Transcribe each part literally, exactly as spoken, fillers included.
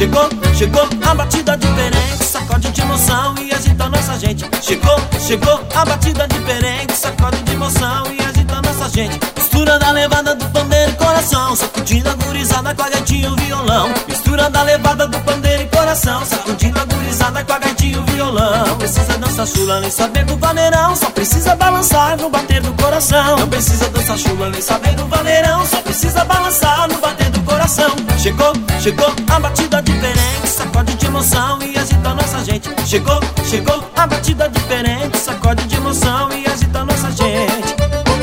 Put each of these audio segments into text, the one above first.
Chegou, chegou a batida diferente, sacode de emoção e agita nossa gente. Chegou, chegou a batida diferente, sacode de emoção e agita nossa gente. Mistura da levada do pandeiro e coração, sacudindo a gurizada com a gaitinha e o violão. Mistura da levada do pandeiro e coração, sacudindo a gurizada com a gaitinha e o violão. Não precisa dançar chula nem saber do vaneirão, só precisa balançar no bater do coração. Não precisa dançar chula nem saber do vaneirão, só precisa balançar no bater do coração. Chegou, chegou a batida diferente, sacode de emoção e agita nossa gente. Chegou, chegou a batida diferente, sacode de emoção e agita nossa gente.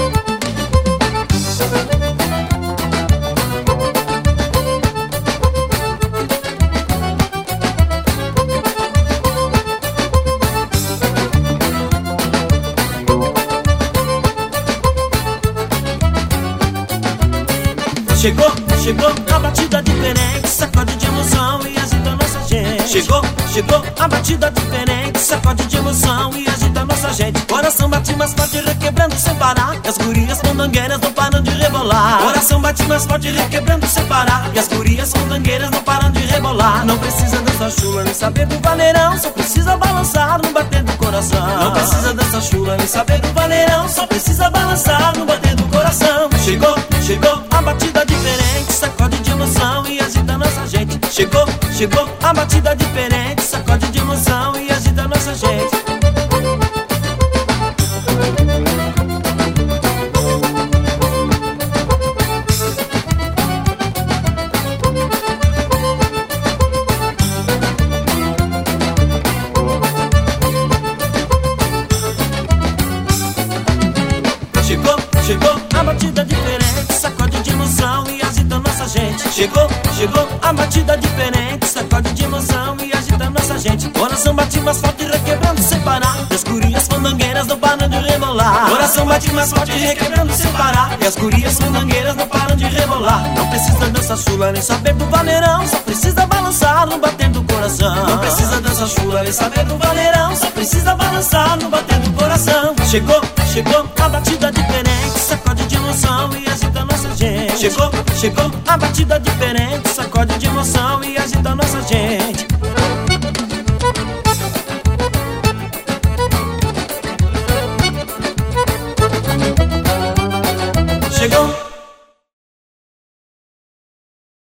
Chegou, chegou a batida diferente, sacode de emoção e agita nossa gente. Chegou, chegou a batida diferente, sacode de emoção e agita nossa gente. Coração bate mais forte, requebrando sem parar, e as gurias mandangueiras não param de rebolar. Coração bate mais forte, requebrando sem parar, e as gurias mandangueiras não param de rebolar. Não precisa dançar chula nem saber do vaneirão, só precisa balançar no bater do coração. Não precisa dançar chula nem saber do vaneirão, só precisa balançar no bater do coração. Chegou, chegou a batida diferente, sacode de emoção e agita nossa gente. Chegou, chegou a batida diferente, sacode de emoção e agita nossa gente. Chegou, chegou a batida diferente, sacode de emoção e agita nossa gente. Chegou, chegou a batida diferente, sacode de emoção e agita nossa gente. Coração bate mais forte, requebrando sem parar, e as gurias fandangueiras não param de rebolar. Coração bate mais forte, requebrando sem parar, e as gurias fandangueiras não param de rebolar. Não precisa dançar chula nem saber do vaneirão, só precisa balançar no bater do coração. Não precisa dançar chula nem saber do vaneirão, só precisa balançar no bater do coração. Chegou, chegou a batida diferente, sacode de emoção e agita nossa gente. Chegou, chegou a batida diferente, sacode de emoção e agita nossa gente.